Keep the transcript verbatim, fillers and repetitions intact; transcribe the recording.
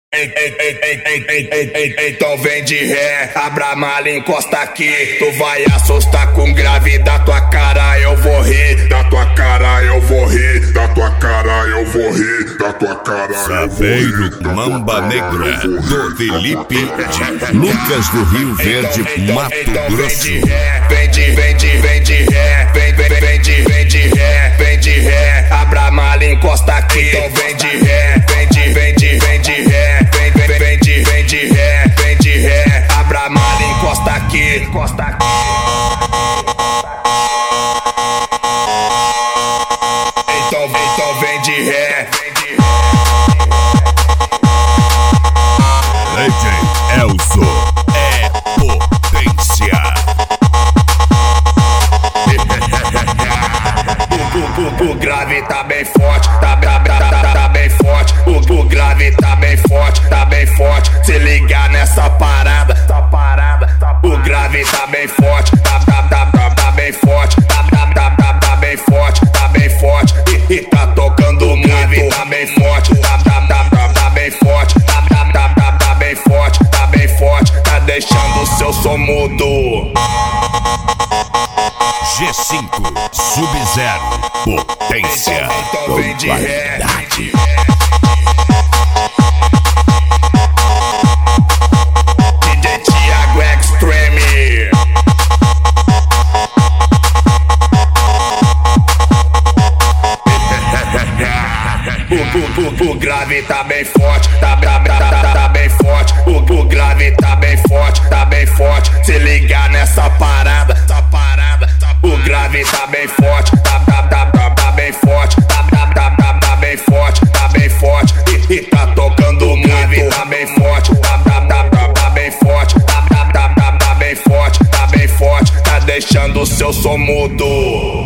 Ei, ei, ei, ei, ei, ei, ei, ei, ei, então vem de ré, abra a mala, encosta aqui. Tu vai assustar com grave, da tua cara eu vou rir. Da tua cara eu vou rir, da tua cara eu vou rir, da tua cara eu vou rir. Saveiro Mamba Negra, do Felipe de Lucas do Rio Verde, Mato Grosso. Vem de, vem de, vem de ré, vem, vem, vem de, vem de ré, vem de ré, abra a mala, encosta aqui. Então vem de ré, vem de, vem de, vem de ré. Vem, vem, vem de, vem de ré, vem de ré, abra a mala, encosta aqui, encosta aqui. Então, então vem de ré, vem de ré. D J Elzo é potência. O, o, o, o grave tá bem forte, tá, tá, tá, tá, tá bem forte. O, o grave tá bem forte, tá bem forte. Se ligar nessa parada, tá parada. O grave tá bem forte, tá, tá, tá, tá, tá bem forte. Tá, tá, tá, tá, tá bem forte, tá bem forte. E, e tá tocando o grave, tá bem forte. Tá, tá, tá, tá, tá bem forte. Tá, tá, tá, tá, tá bem forte, tá bem forte. Tá deixando o seu som mudo. G cinco Sub-Zero, potência, então vem de ré. D J Thiago Extreme. O, o, o, o grave tá bem forte, tá, tá, tá, tá, tá bem forte. O, o grave tá bem forte, tá bem forte. Se ligar nessa parada, tá parada. O grave tá bem forte, tá, tá, tá, tá, tá bem forte. Tá, tá, tá, tá, tá bem forte, tá bem forte. E, e tá tocando o grave, tá bem forte. Tá, tá, tá, tá, tá bem forte. Tá, tá, tá, tá, tá bem forte, tá bem forte. Tá deixando o seu som mudo.